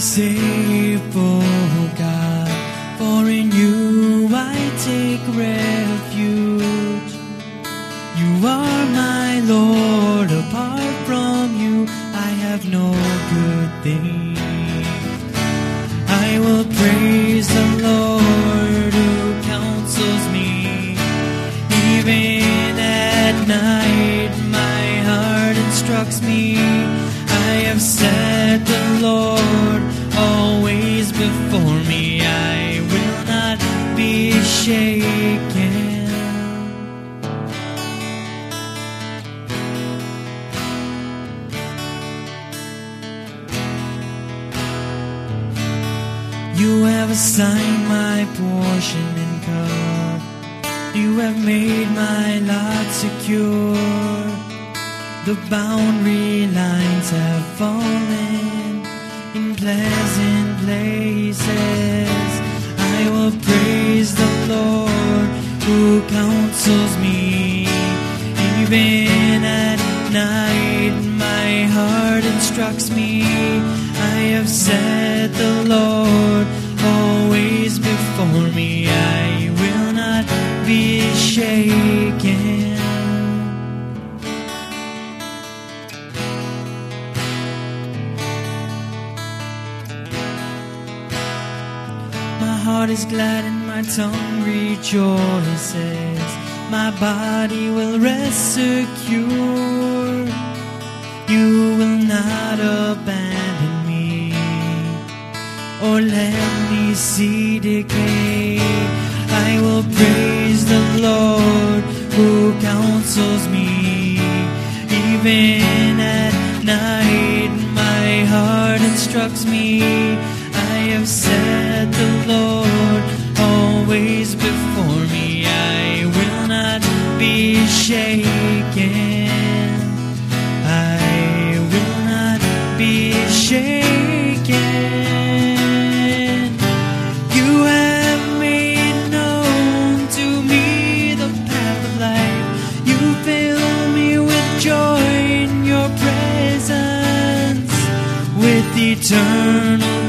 safe, oh God, for in you I take refuge. You are my Lord, apart from you I have no good thing. I will praise the Lord who counsels me. Even at night my heart instructs me. I have set the Lord always before me. I will not be shaken. You have assigned my portion and cup. You have made my lot secure. The boundary lines have fallen in pleasant places. I will praise the Lord who counsels me. Even at night my heart instructs me. I have set the Lord always before me. I will not be shaken. My heart is glad and my tongue rejoices. My body will rest secure. You will not abandon me or let me see decay. I will praise the Lord who counsels me. Even at night my heart instructs me. I have set the Lord always before me. I will not be shaken. I will not be shaken. You have made known to me the path of life. You fill me with joy in your presence, with eternal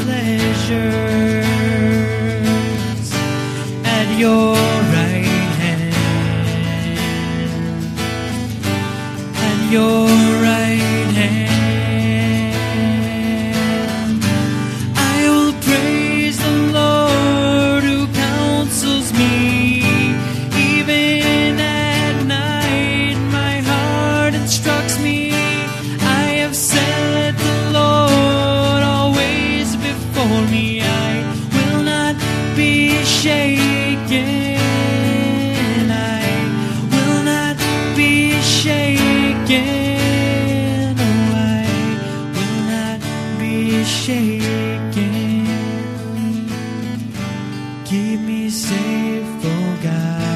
pleasures at your right hand. At your right hand. I will praise the Lord who counsels me. Even at night my heart instructs me. I have set the Lord always before me. I will not be shaken. I will not be shaken. Oh, I will not be shaken. Keep me safe, oh God.